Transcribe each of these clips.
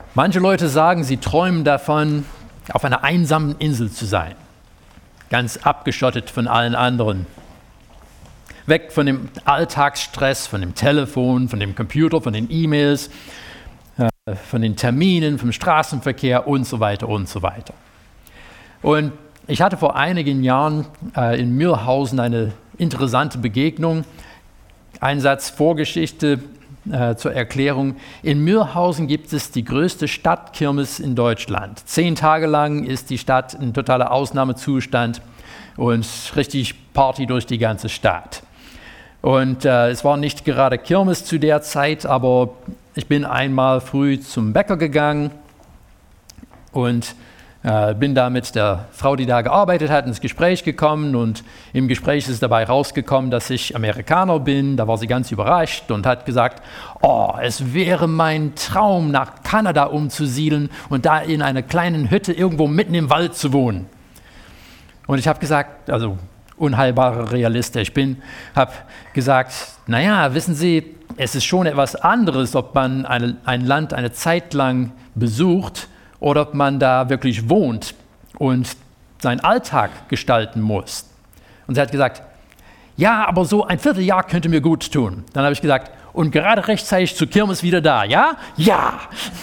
Manche Leute sagen, sie träumen davon, auf einer einsamen Insel zu sein, ganz abgeschottet von allen anderen. Weg von dem Alltagsstress, von dem Telefon, von dem Computer, von den E-Mails, von den Terminen, vom Straßenverkehr und so weiter und so weiter. Und ich hatte vor einigen Jahren in Mühlhausen eine interessante Begegnung. Ein Satz Vorgeschichte zur Erklärung. In Mühlhausen gibt es die größte Stadtkirmes in Deutschland. 10 Tage lang ist die Stadt in totaler Ausnahmezustand und richtig Party durch die ganze Stadt. Und es war nicht gerade Kirmes zu der Zeit, aber ich bin einmal früh zum Bäcker gegangen und bin da mit der Frau, die da gearbeitet hat, ins Gespräch gekommen. Und im Gespräch ist dabei rausgekommen, dass ich Amerikaner bin. Da war sie ganz überrascht und hat gesagt, oh, es wäre mein Traum, nach Kanada umzusiedeln und da in einer kleinen Hütte irgendwo mitten im Wald zu wohnen. Und ich habe gesagt, also unheilbarer Realist, ich bin, habe gesagt, naja, wissen Sie, es ist schon etwas anderes, ob man ein Land eine Zeit lang besucht oder ob man da wirklich wohnt und seinen Alltag gestalten muss. Und sie hat gesagt, ja, aber so ein Vierteljahr könnte mir gut tun. Dann habe ich gesagt, und gerade rechtzeitig zur Kirmes wieder da, ja? Ja!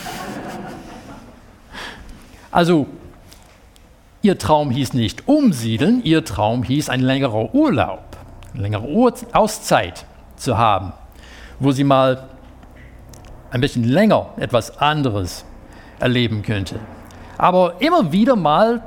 Also, ihr Traum hieß nicht umsiedeln, ihr Traum hieß ein längerer Urlaub, eine längere Auszeit zu haben, wo sie mal ein bisschen länger etwas anderes erleben könnte. Aber immer wieder mal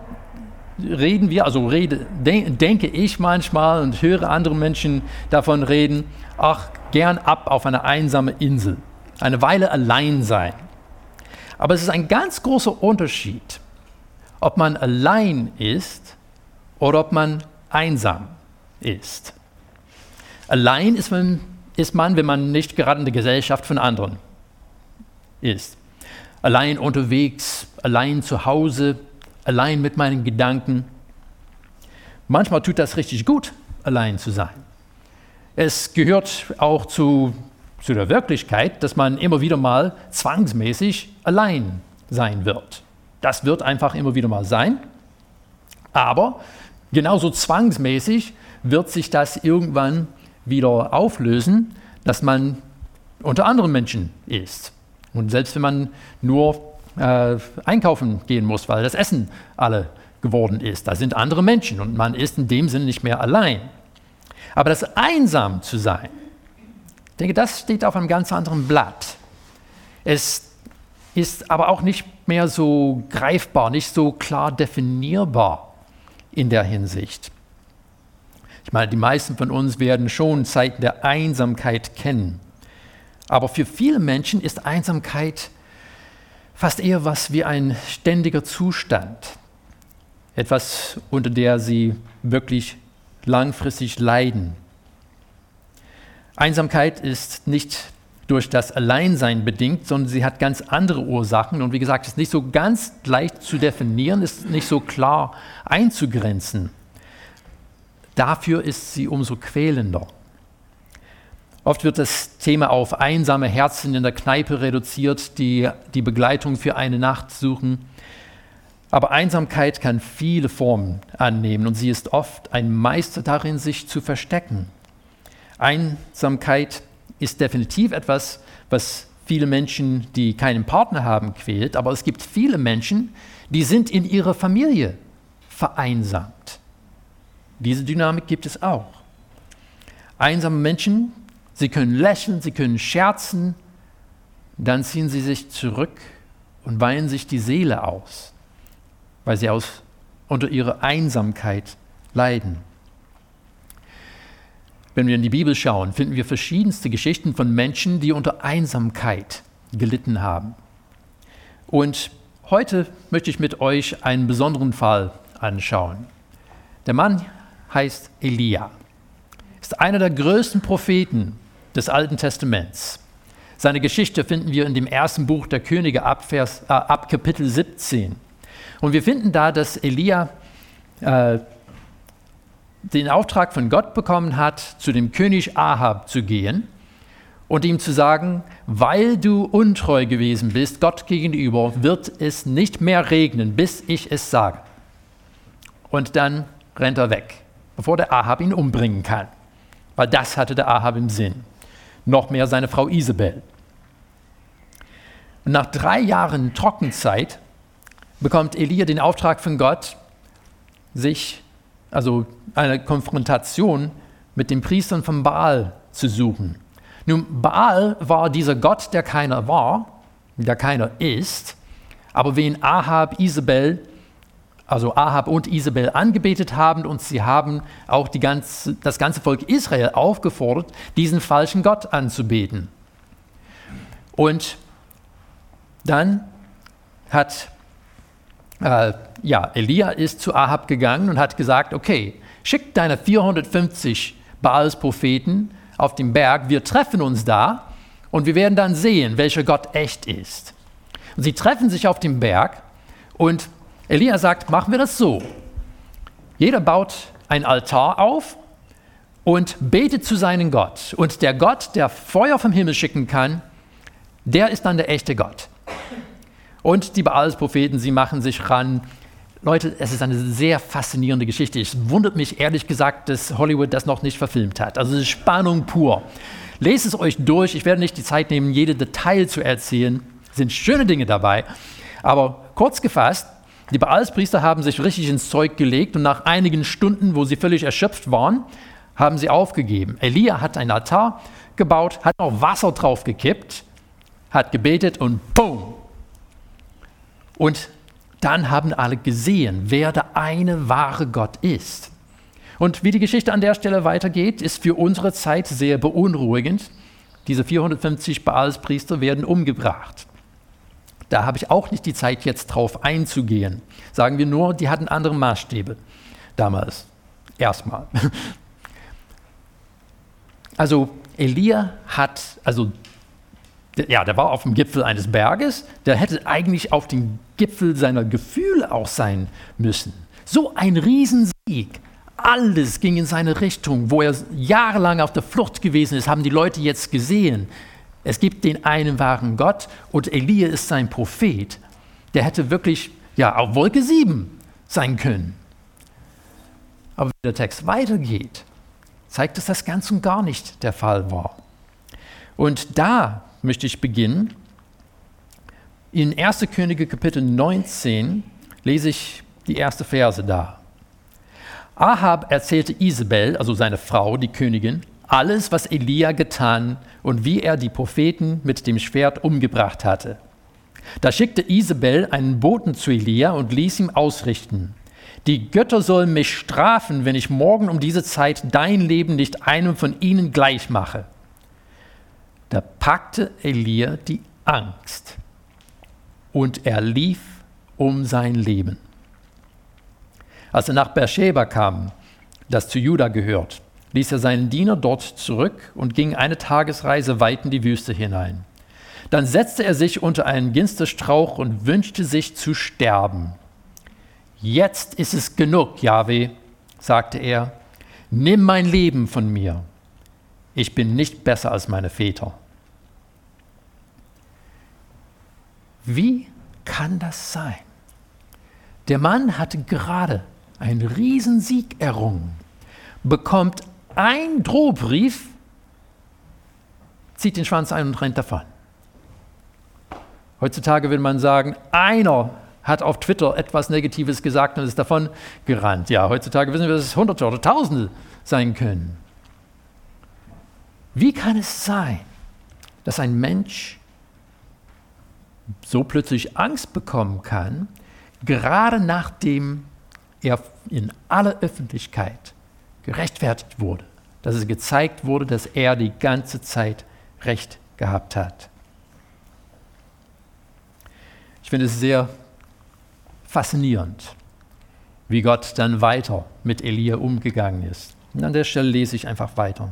denke ich manchmal und höre andere Menschen davon reden, gern ab auf eine einsame Insel, eine Weile allein sein. Aber es ist ein ganz großer Unterschied, ob man allein ist oder ob man einsam ist. Allein ist man, wenn man nicht gerade in der Gesellschaft von anderen ist. Allein unterwegs, allein zu Hause, allein mit meinen Gedanken. Manchmal tut das richtig gut, allein zu sein. Es gehört auch zu der Wirklichkeit, dass man immer wieder mal zwangsmäßig allein sein wird. Das wird einfach immer wieder mal sein. Aber genauso zwangsmäßig wird sich das irgendwann wieder auflösen, dass man unter anderen Menschen ist. Und selbst wenn man nur einkaufen gehen muss, weil das Essen alle geworden ist, da sind andere Menschen und man ist in dem Sinne nicht mehr allein. Aber das einsam zu sein, ich denke, das steht auf einem ganz anderen Blatt. Es ist aber auch nicht mehr so greifbar, nicht so klar definierbar in der Hinsicht. Ich meine, die meisten von uns werden schon Zeiten der Einsamkeit kennen. Aber für viele Menschen ist Einsamkeit fast eher was wie ein ständiger Zustand. Etwas, unter der sie wirklich langfristig leiden. Einsamkeit ist nicht durch das Alleinsein bedingt, sondern sie hat ganz andere Ursachen. Und wie gesagt, ist nicht so ganz leicht zu definieren, ist nicht so klar einzugrenzen. Dafür ist sie umso quälender. Oft wird das Thema auf einsame Herzen in der Kneipe reduziert, die die Begleitung für eine Nacht suchen. Aber Einsamkeit kann viele Formen annehmen und sie ist oft ein Meister darin, sich zu verstecken. Einsamkeit ist definitiv etwas, was viele Menschen, die keinen Partner haben, quält. Aber es gibt viele Menschen, die sind in ihrer Familie vereinsamt. Diese Dynamik gibt es auch. Einsame Menschen, sie können lächeln, sie können scherzen, dann ziehen sie sich zurück und weinen sich die Seele aus, weil sie unter ihrer Einsamkeit leiden. Wenn wir in die Bibel schauen, finden wir verschiedenste Geschichten von Menschen, die unter Einsamkeit gelitten haben. Und heute möchte ich mit euch einen besonderen Fall anschauen. Der Mann heißt Elia, ist einer der größten Propheten des Alten Testaments. Seine Geschichte finden wir in dem ersten Buch der Könige ab Kapitel 17. Und wir finden da, dass Elia den Auftrag von Gott bekommen hat, zu dem König Ahab zu gehen und ihm zu sagen, weil du untreu gewesen bist, Gott gegenüber, wird es nicht mehr regnen, bis ich es sage. Und dann rennt er weg, bevor der Ahab ihn umbringen kann. Weil das hatte der Ahab im Sinn. Noch mehr seine Frau Isabel. Und nach 3 Jahren Trockenzeit bekommt Elia den Auftrag von Gott, also eine Konfrontation mit den Priestern von Baal zu suchen. Nun, Baal war dieser Gott, der keiner war, der keiner ist, aber wen Ahab und Isabel angebetet haben, und sie haben auch das ganze Volk Israel aufgefordert, diesen falschen Gott anzubeten. Und dann hat Elia ist zu Ahab gegangen und hat gesagt, okay, schick deine 450 Baals-Propheten auf den Berg, wir treffen uns da und wir werden dann sehen, welcher Gott echt ist. Und sie treffen sich auf dem Berg und Elia sagt, machen wir das so. Jeder baut ein Altar auf und betet zu seinem Gott. Und der Gott, der Feuer vom Himmel schicken kann, der ist dann der echte Gott. Und die Baals-Propheten, sie machen sich ran. Leute, es ist eine sehr faszinierende Geschichte. Es wundert mich ehrlich gesagt, dass Hollywood das noch nicht verfilmt hat. Also es ist Spannung pur. Lest es euch durch. Ich werde nicht die Zeit nehmen, jede Detail zu erzählen. Es sind schöne Dinge dabei. Aber kurz gefasst, die Baalspriester haben sich richtig ins Zeug gelegt und nach einigen Stunden, wo sie völlig erschöpft waren, haben sie aufgegeben. Elia hat einen Altar gebaut, hat noch Wasser drauf gekippt, hat gebetet und boom! Und dann haben alle gesehen, wer der eine wahre Gott ist. Und wie die Geschichte an der Stelle weitergeht, ist für unsere Zeit sehr beunruhigend. Diese 450 Baalspriester werden umgebracht. Da habe ich auch nicht die Zeit, jetzt drauf einzugehen. Sagen wir nur, die hatten andere Maßstäbe damals. Erstmal. Also Elia der war auf dem Gipfel eines Berges, der hätte eigentlich auf dem Gipfel seiner Gefühle auch sein müssen. So ein Riesensieg. Alles ging in seine Richtung. Wo er jahrelang auf der Flucht gewesen ist, haben die Leute jetzt gesehen. Es gibt den einen wahren Gott und Elia ist sein Prophet. Der hätte wirklich auf Wolke 7 sein können. Aber wenn der Text weitergeht, zeigt es, dass das ganz und gar nicht der Fall war. Und da möchte ich beginnen. In 1. Könige Kapitel 19 lese ich die erste Verse da. Ahab erzählte Isabel, also seine Frau, die Königin, alles, was Elia getan und wie er die Propheten mit dem Schwert umgebracht hatte. Da schickte Isabel einen Boten zu Elia und ließ ihm ausrichten: Die Götter sollen mich strafen, wenn ich morgen um diese Zeit dein Leben nicht einem von ihnen gleich mache. Da packte Elia die Angst und er lief um sein Leben. Als er nach Beersheba kam, das zu Juda gehört, ließ er seinen Diener dort zurück und ging eine Tagesreise weit in die Wüste hinein. Dann setzte er sich unter einen Ginsterstrauch und wünschte sich zu sterben. Jetzt ist es genug, Jahwe, sagte er, nimm mein Leben von mir. Ich bin nicht besser als meine Väter. Wie kann das sein? Der Mann hatte gerade einen Riesensieg errungen, bekommt einen Drohbrief, zieht den Schwanz ein und rennt davon. Heutzutage würde man sagen, einer hat auf Twitter etwas Negatives gesagt und ist davon gerannt. Ja, heutzutage wissen wir, dass es Hunderte oder Tausende sein können. Wie kann es sein, dass ein Mensch so plötzlich Angst bekommen kann, gerade nachdem er in aller Öffentlichkeit gerechtfertigt wurde, dass es gezeigt wurde, dass er die ganze Zeit Recht gehabt hat? Ich finde es sehr faszinierend, wie Gott dann weiter mit Elia umgegangen ist. Und an der Stelle lese ich einfach weiter.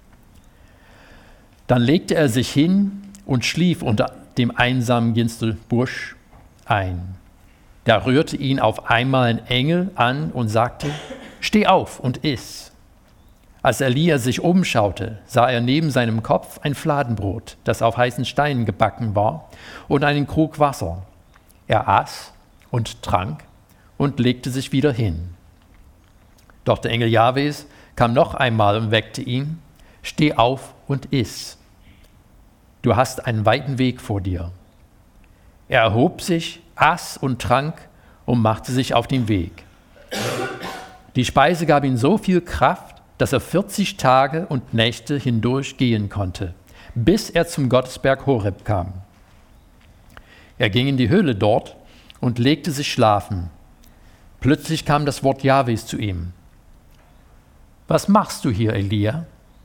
Dann legte er sich hin und schlief unter dem einsamen Ginsterbusch ein. Da rührte ihn auf einmal ein Engel an und sagte: Steh auf und iss. Als Elia sich umschaute, sah er neben seinem Kopf ein Fladenbrot, das auf heißen Steinen gebacken war, und einen Krug Wasser. Er aß und trank und legte sich wieder hin. Doch der Engel Jahwes kam noch einmal und weckte ihn: Steh auf und iss. Du hast einen weiten Weg vor dir. Er erhob sich, aß und trank und machte sich auf den Weg. Die Speise gab ihm so viel Kraft, dass er 40 Tage und Nächte hindurch gehen konnte, bis er zum Gottesberg Horeb kam. Er ging in die Höhle dort und legte sich schlafen. Plötzlich kam das Wort Jahwes zu ihm: Was machst du hier, Elia?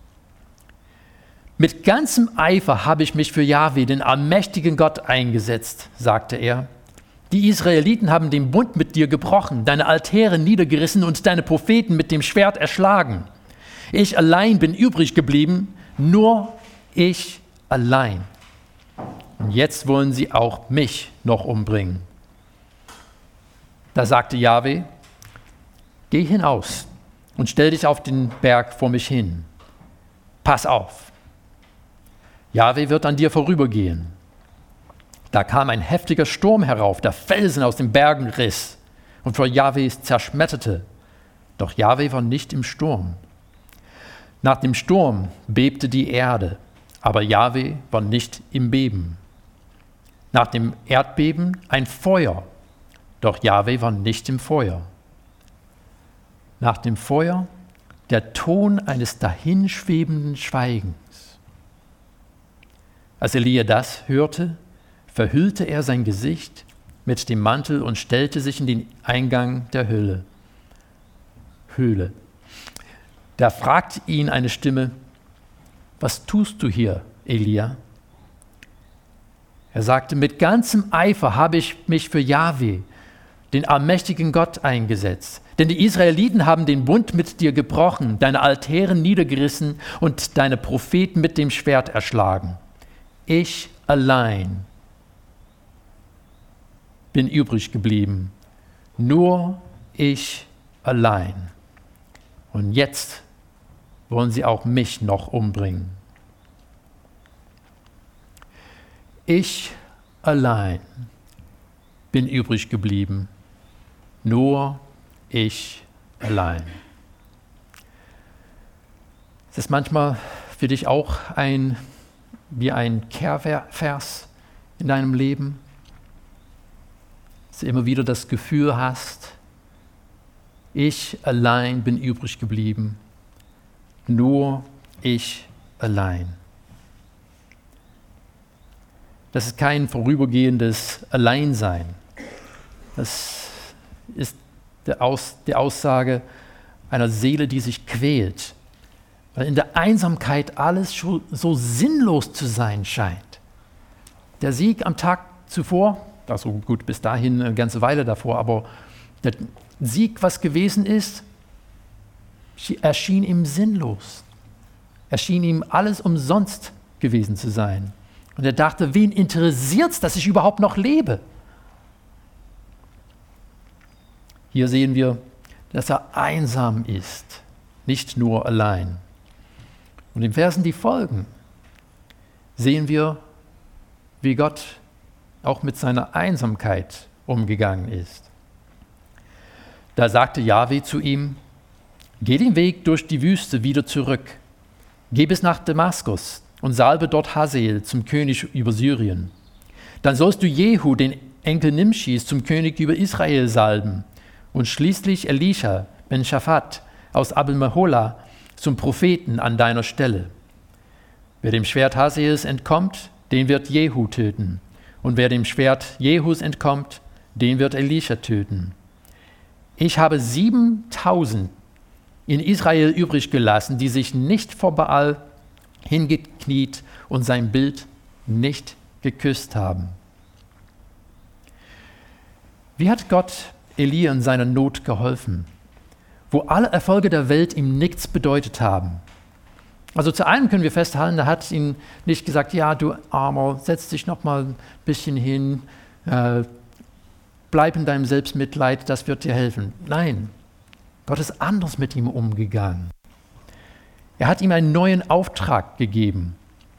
Mit ganzem Eifer habe ich mich für Jahwe, den allmächtigen Gott, eingesetzt, sagte er. Die Israeliten haben den Bund mit dir gebrochen, deine Altäre niedergerissen und deine Propheten mit dem Schwert erschlagen. Ich allein bin übrig geblieben, nur ich allein. Und jetzt wollen sie auch mich noch umbringen. Da sagte Jahwe: Geh hinaus und stell dich auf den Berg vor mich hin. Pass auf, Jahwe wird an dir vorübergehen. Da kam ein heftiger Sturm herauf, der Felsen aus den Bergen riss und vor Jahwe zerschmetterte. Doch Jahwe war nicht im Sturm. Nach dem Sturm bebte die Erde, aber Jahwe war nicht im Beben. Nach dem Erdbeben ein Feuer, doch Jahwe war nicht im Feuer. Nach dem Feuer der Ton eines dahinschwebenden Schweigens. Als Elia das hörte, verhüllte er sein Gesicht mit dem Mantel und stellte sich in den Eingang der Höhle. Da fragte ihn eine Stimme: Was tust du hier, Elia? Er sagte: Mit ganzem Eifer habe ich mich für Jahwe, den allmächtigen Gott, eingesetzt. Denn die Israeliten haben den Bund mit dir gebrochen, deine Altäre niedergerissen und deine Propheten mit dem Schwert erschlagen. Ich allein bin übrig geblieben, nur ich allein. Und jetzt wollen sie auch mich noch umbringen. Ich allein bin übrig geblieben, nur ich allein. Es ist manchmal für dich auch wie ein Kehrvers in deinem Leben, dass du immer wieder das Gefühl hast: Ich allein bin übrig geblieben, nur ich allein. Das ist kein vorübergehendes Alleinsein. Das ist die Aussage einer Seele, die sich quält, weil in der Einsamkeit alles so sinnlos zu sein scheint. Der Sieg am Tag zuvor, also gut, bis dahin eine ganze Weile davor, aber der Sieg, was gewesen ist, erschien ihm sinnlos. Erschien ihm alles umsonst gewesen zu sein. Und er dachte: Wen interessiert's, dass ich überhaupt noch lebe? Hier sehen wir, dass er einsam ist, nicht nur allein. Und in Versen, die folgen, sehen wir, wie Gott auch mit seiner Einsamkeit umgegangen ist. Da sagte Jahwe zu ihm: Geh den Weg durch die Wüste wieder zurück. Geh bis nach Damaskus und salbe dort Hazael zum König über Syrien. Dann sollst du Jehu, den Enkel Nimschis, zum König über Israel salben und schließlich Elisha ben Shaphat aus Abel-Meholah zum Propheten an deiner Stelle. Wer dem Schwert Hazaels entkommt, den wird Jehu töten. Und wer dem Schwert Jehus entkommt, den wird Elisha töten. Ich habe 7.000 in Israel übrig gelassen, die sich nicht vor Baal hingekniet und sein Bild nicht geküsst haben. Wie hat Gott Elia in seiner Not geholfen, wo alle Erfolge der Welt ihm nichts bedeutet haben? Also zu einem können wir festhalten, er hat ihm nicht gesagt: Ja, du Armer, setz dich noch mal ein bisschen hin, bleib in deinem Selbstmitleid, das wird dir helfen. Nein, Gott ist anders mit ihm umgegangen. Er hat ihm einen neuen Auftrag gegeben.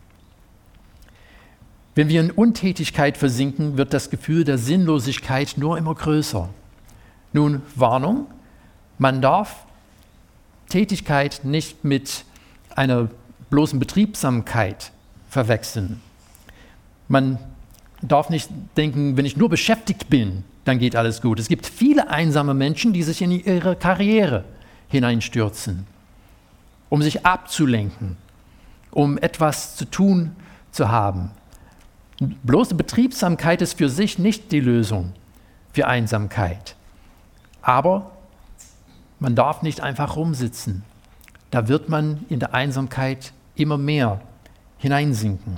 Wenn wir in Untätigkeit versinken, wird das Gefühl der Sinnlosigkeit nur immer größer. Nun, Warnung, man darf Tätigkeit nicht mit einer bloßen Betriebsamkeit verwechseln. Man darf nicht denken, wenn ich nur beschäftigt bin, dann geht alles gut. Es gibt viele einsame Menschen, die sich in ihre Karriere hineinstürzen, um sich abzulenken, um etwas zu tun zu haben. Bloße Betriebsamkeit ist für sich nicht die Lösung für Einsamkeit. Aber man darf nicht einfach rumsitzen. Da wird man in der Einsamkeit immer mehr hineinsinken.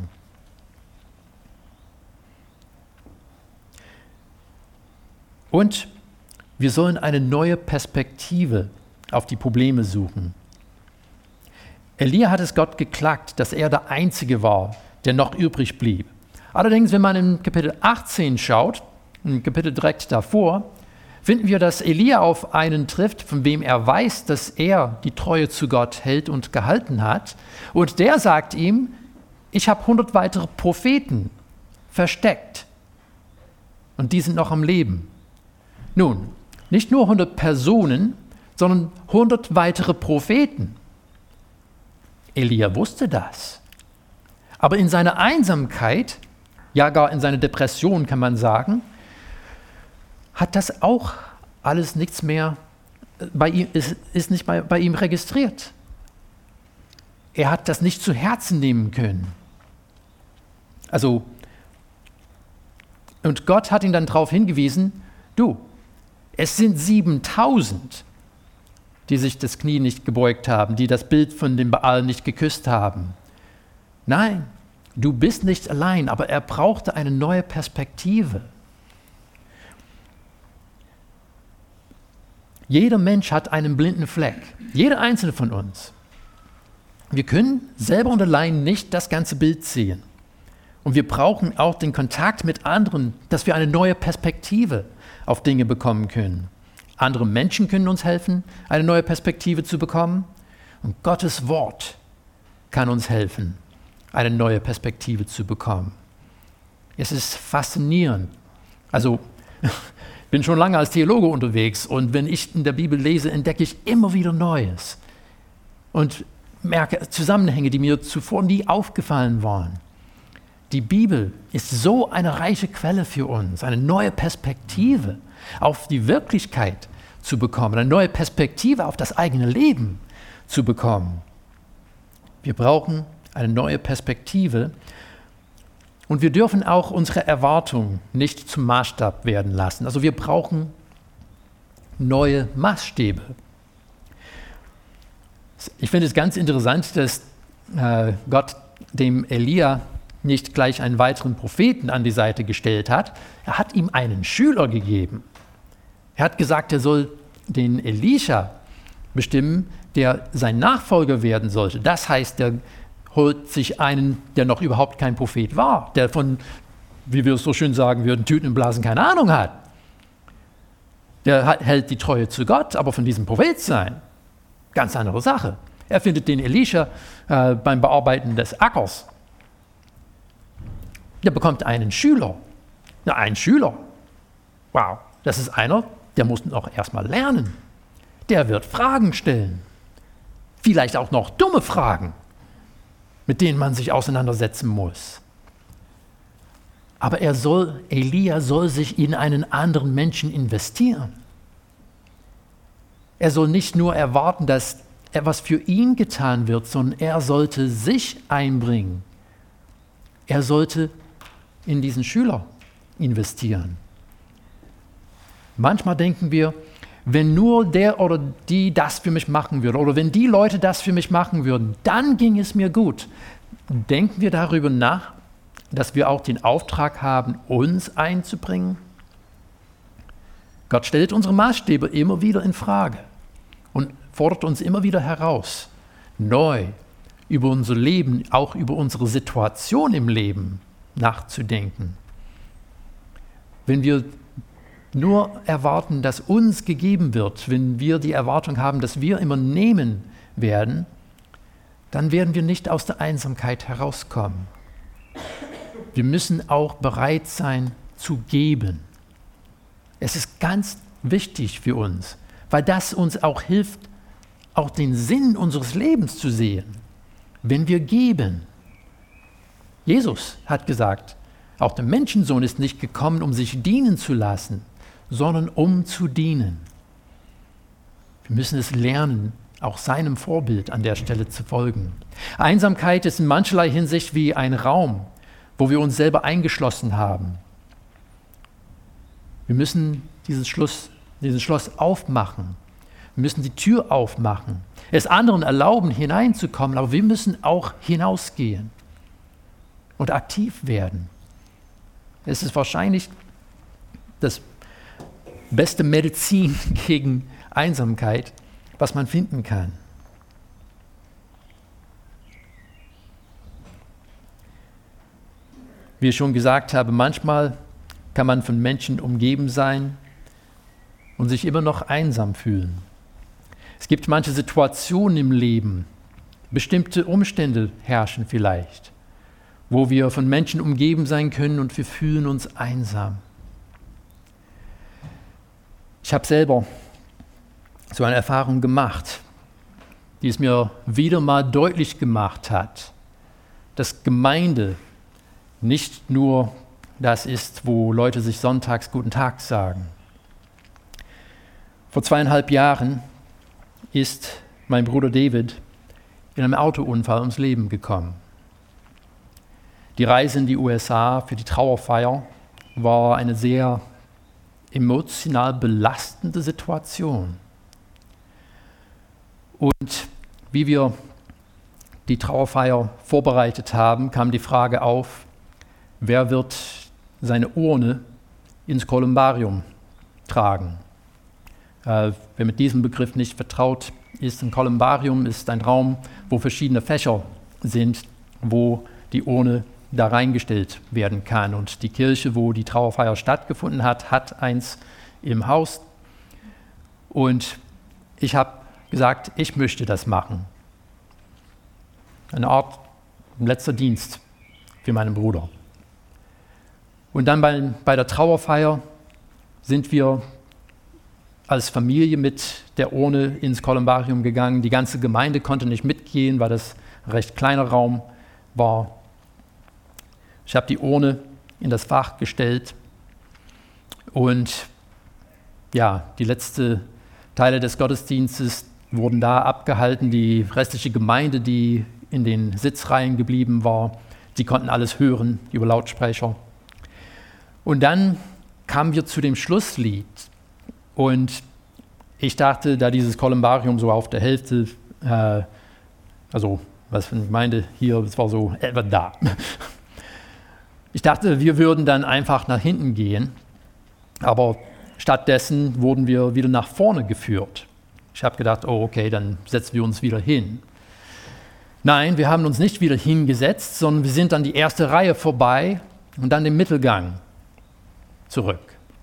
Und wir sollen eine neue Perspektive auf die Probleme suchen. Elia hat es Gott geklagt, dass er der Einzige war, der noch übrig blieb. Allerdings, wenn man in Kapitel 18 schaut, im Kapitel direkt davor, finden wir, dass Elia auf einen trifft, von wem er weiß, dass er die Treue zu Gott hält und gehalten hat. Und der sagt ihm, ich habe 100 weitere Propheten versteckt. Und die sind noch am Leben. Nun, nicht nur 100 Personen, sondern 100 weitere Propheten. Elia wusste das. Aber in seiner Einsamkeit, ja gar in seiner Depression kann man sagen, hat das auch alles nichts mehr bei ihm, ist nicht bei ihm registriert. Er hat das nicht zu Herzen nehmen können. Und Gott hat ihn dann darauf hingewiesen, du, es sind 7000, die sich das Knie nicht gebeugt haben, die das Bild von dem Baal nicht geküsst haben. Nein, du bist nicht allein, aber er brauchte eine neue Perspektive. Jeder Mensch hat einen blinden Fleck, jeder einzelne von uns. Wir können selber und allein nicht das ganze Bild sehen. Und wir brauchen auch den Kontakt mit anderen, dass wir eine neue Perspektive auf Dinge bekommen können. Andere Menschen können uns helfen, eine neue Perspektive zu bekommen. Und Gottes Wort kann uns helfen, eine neue Perspektive zu bekommen. Es ist faszinierend. Ich bin schon lange als Theologe unterwegs und wenn ich in der Bibel lese, entdecke ich immer wieder Neues und merke Zusammenhänge, die mir zuvor nie aufgefallen waren. Die Bibel ist so eine reiche Quelle für uns, eine neue Perspektive auf die Wirklichkeit zu bekommen, eine neue Perspektive auf das eigene Leben zu bekommen. Wir brauchen eine neue Perspektive und wir dürfen auch unsere Erwartungen nicht zum Maßstab werden lassen. Also wir brauchen neue Maßstäbe. Ich finde es ganz interessant, dass Gott dem Elia nicht gleich einen weiteren Propheten an die Seite gestellt hat. Er hat ihm einen Schüler gegeben. Er hat gesagt, er soll den Elisha bestimmen, der sein Nachfolger werden sollte. Das heißt, er holt sich einen, der noch überhaupt kein Prophet war, der von, wie wir es so schön sagen würden, Tüten und Blasen keine Ahnung hat. Der hält die Treue zu Gott, aber von diesem Prophet sein, ganz andere Sache. Er findet den Elisha beim Bearbeiten des Ackers. Der bekommt einen Schüler. Ja, einen Schüler. Wow, das ist einer, der muss noch erstmal lernen. Der wird Fragen stellen. Vielleicht auch noch dumme Fragen, mit denen man sich auseinandersetzen muss. Aber Elia soll sich in einen anderen Menschen investieren. Er soll nicht nur erwarten, dass etwas für ihn getan wird, sondern er sollte sich einbringen. Er sollte in diesen Schüler investieren. Manchmal denken wir, wenn nur der oder die das für mich machen würde oder wenn die Leute das für mich machen würden, dann ging es mir gut. Denken wir darüber nach, dass wir auch den Auftrag haben, uns einzubringen? Gott stellt unsere Maßstäbe immer wieder in Frage und fordert uns immer wieder heraus, neu über unser Leben, auch über unsere Situation im Leben nachzudenken. Wenn wir nur erwarten, dass uns gegeben wird, wenn wir die Erwartung haben, dass wir immer nehmen werden, dann werden wir nicht aus der Einsamkeit herauskommen. Wir müssen auch bereit sein zu geben. Es ist ganz wichtig für uns, weil das uns auch hilft, auch den Sinn unseres Lebens zu sehen, wenn wir geben. Jesus hat gesagt, auch der Menschensohn ist nicht gekommen, um sich dienen zu lassen, sondern um zu dienen. Wir müssen es lernen, auch seinem Vorbild an der Stelle zu folgen. Einsamkeit ist in mancherlei Hinsicht wie ein Raum, wo wir uns selber eingeschlossen haben. Wir müssen dieses Schloss aufmachen. Wir müssen die Tür aufmachen, es anderen erlauben, hineinzukommen, aber wir müssen auch hinausgehen und aktiv werden. Es ist wahrscheinlich das beste Medizin gegen Einsamkeit, was man finden kann. Wie ich schon gesagt habe, manchmal kann man von Menschen umgeben sein und sich immer noch einsam fühlen. Es gibt manche Situationen im Leben, bestimmte Umstände herrschen vielleicht, wo wir von Menschen umgeben sein können und wir fühlen uns einsam. Ich habe selber so eine Erfahrung gemacht, die es mir wieder mal deutlich gemacht hat, dass Gemeinde nicht nur das ist, wo Leute sich sonntags Guten Tag sagen. Vor 2,5 Jahren ist mein Bruder David in einem Autounfall ums Leben gekommen. Die Reise in die USA für die Trauerfeier war eine sehr emotional belastende Situation. Und wie wir die Trauerfeier vorbereitet haben, kam die Frage auf, wer wird seine Urne ins Kolumbarium tragen? Wer mit diesem Begriff nicht vertraut ist, ein Kolumbarium ist ein Raum, wo verschiedene Fächer sind, wo die Urne da reingestellt werden kann. Und die Kirche, wo die Trauerfeier stattgefunden hat, hat eins im Haus. Und ich habe gesagt, ich möchte das machen. Eine Art letzter Dienst für meinen Bruder. Und dann bei der Trauerfeier sind wir als Familie mit der Urne ins Kolumbarium gegangen. Die ganze Gemeinde konnte nicht mitgehen, weil das ein recht kleiner Raum war. Ich habe die Urne in das Fach gestellt und ja, die letzten Teile des Gottesdienstes wurden da abgehalten. Die restliche Gemeinde, die in den Sitzreihen geblieben war, die konnten alles hören über Lautsprecher. Und dann kamen wir zu dem Schlusslied und ich dachte, da dieses Kolumbarium so auf der Hälfte, also was ich meinte hier, es war so etwa da. Ich dachte, wir würden dann einfach nach hinten gehen, aber stattdessen wurden wir wieder nach vorne geführt. Ich habe gedacht, oh okay, dann setzen wir uns wieder hin. Nein, wir haben uns nicht wieder hingesetzt, sondern wir sind an die erste Reihe vorbei und dann den Mittelgang zurück.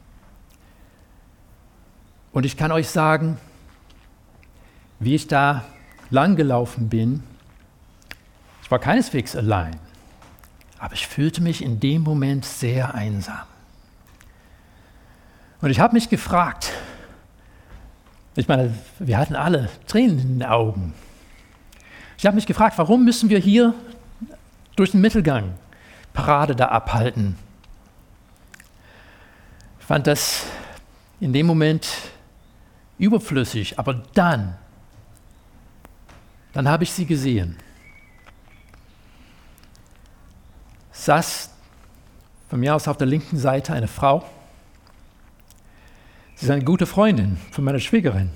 Und ich kann euch sagen, wie ich da langgelaufen bin, ich war keineswegs allein, aber ich fühlte mich in dem Moment sehr einsam. Und ich habe mich gefragt, ich meine, wir hatten alle Tränen in den Augen. Ich habe mich gefragt, warum müssen wir hier durch den Mittelgang Parade da abhalten? Ich fand das in dem Moment überflüssig, aber dann habe ich sie gesehen. Saß von mir aus auf der linken Seite eine Frau. Sie ist eine gute Freundin von meiner Schwägerin.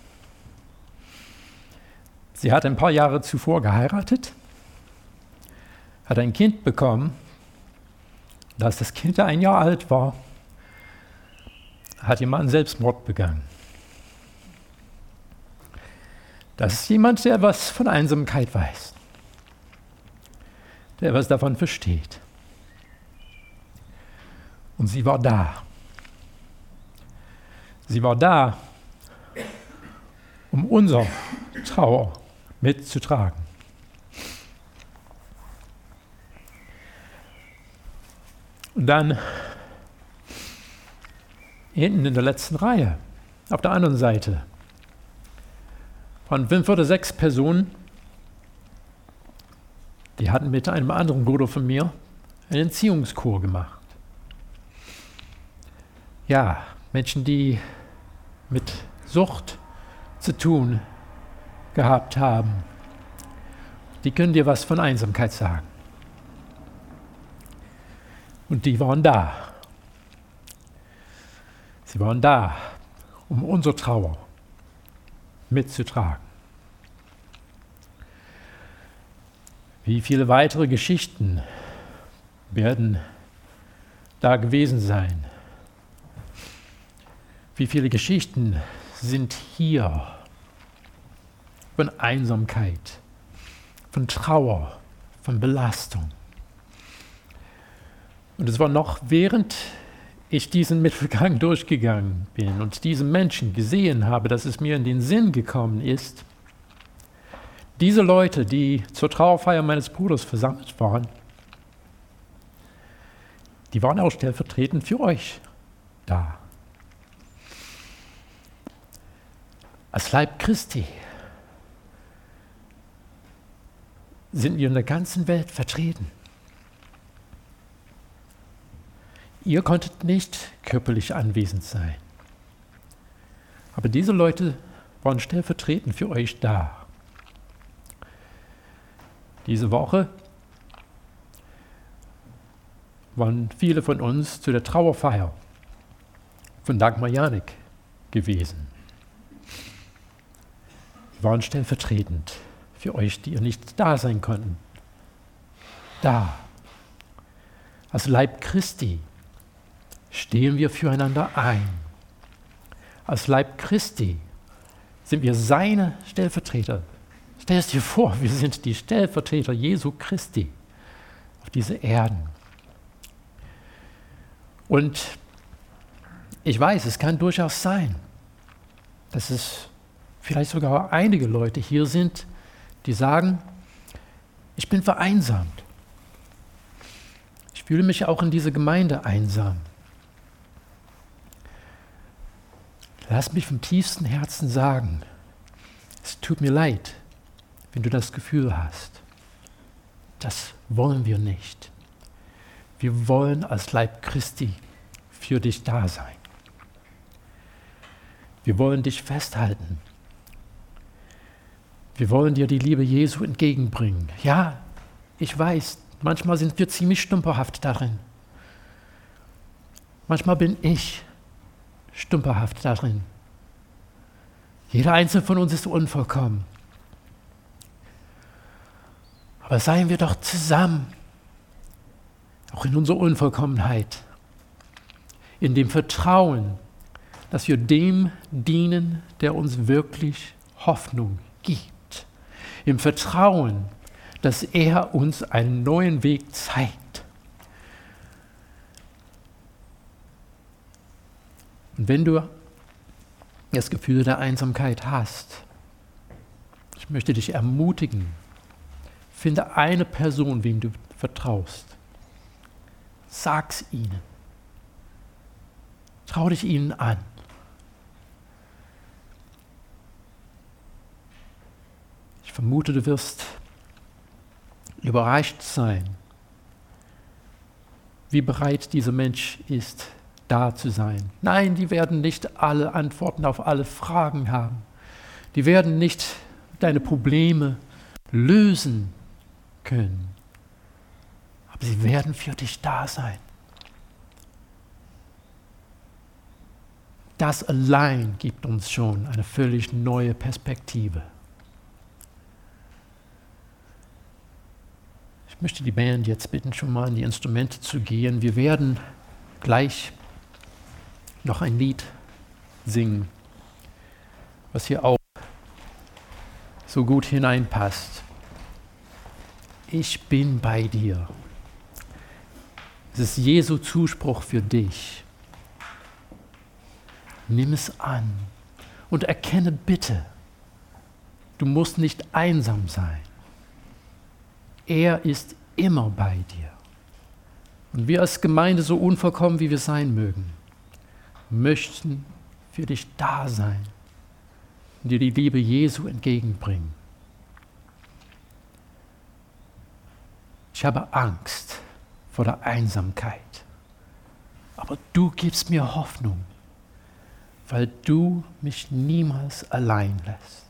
Sie hat ein paar Jahre zuvor geheiratet, hat ein Kind bekommen. Als das Kind 1 Jahr alt war, hat ihr Mann Selbstmord begangen. Das ist jemand, der was von Einsamkeit weiß, der was davon versteht. Und sie war da. Sie war da, um unsere Trauer mitzutragen. Und dann hinten in der letzten Reihe, auf der anderen Seite, waren 5 oder 6 Personen, die hatten mit einem anderen Bruder von mir einen Entziehungskur gemacht. Ja, Menschen, die mit Sucht zu tun gehabt haben, die können dir was von Einsamkeit sagen. Und die waren da. Sie waren da, um unsere Trauer mitzutragen. Wie viele weitere Geschichten werden da gewesen sein? Wie viele Geschichten sind hier von Einsamkeit, von Trauer, von Belastung? Und es war noch, während ich diesen Mittelgang durchgegangen bin und diese Menschen gesehen habe, dass es mir in den Sinn gekommen ist, diese Leute, die zur Trauerfeier meines Bruders versammelt waren, die waren auch stellvertretend für euch da. Als Leib Christi sind wir in der ganzen Welt vertreten. Ihr konntet nicht körperlich anwesend sein. Aber diese Leute waren stellvertretend für euch da. Diese Woche waren viele von uns zu der Trauerfeier von Dagmar Janik gewesen. Wir waren stellvertretend für euch, die ihr nicht da sein konnten. Da. Als Leib Christi stehen wir füreinander ein. Als Leib Christi sind wir seine Stellvertreter. Stell es dir vor, wir sind die Stellvertreter Jesu Christi auf dieser Erde. Und ich weiß, es kann durchaus sein, dass es vielleicht sogar einige Leute hier sind, die sagen, ich bin vereinsamt. Ich fühle mich auch in dieser Gemeinde einsam. Lass mich vom tiefsten Herzen sagen, es tut mir leid, wenn du das Gefühl hast. Das wollen wir nicht. Wir wollen als Leib Christi für dich da sein. Wir wollen dich festhalten. Wir wollen dir die Liebe Jesu entgegenbringen. Ja, ich weiß, manchmal sind wir ziemlich stümperhaft darin. Manchmal bin ich stümperhaft darin. Jeder einzelne von uns ist unvollkommen. Aber seien wir doch zusammen, auch in unserer Unvollkommenheit, in dem Vertrauen, dass wir dem dienen, der uns wirklich Hoffnung gibt. Im Vertrauen, dass er uns einen neuen Weg zeigt. Und wenn du das Gefühl der Einsamkeit hast, ich möchte dich ermutigen, finde eine Person, wem du vertraust. Sag's ihnen. Trau dich ihnen an. Ich vermute, du wirst überrascht sein, wie bereit dieser Mensch ist, da zu sein. Nein, die werden nicht alle Antworten auf alle Fragen haben. Die werden nicht deine Probleme lösen können. Aber sie werden für dich da sein. Das allein gibt uns schon eine völlig neue Perspektive. Ich möchte die Band jetzt bitten, schon mal an die Instrumente zu gehen. Wir werden gleich noch ein Lied singen, was hier auch so gut hineinpasst. Ich bin bei dir. Es ist Jesu Zuspruch für dich. Nimm es an und erkenne bitte, du musst nicht einsam sein. Er ist immer bei dir. Und wir als Gemeinde, so unvollkommen wie wir sein mögen, möchten für dich da sein und dir die Liebe Jesu entgegenbringen. Ich habe Angst vor der Einsamkeit, aber du gibst mir Hoffnung, weil du mich niemals allein lässt.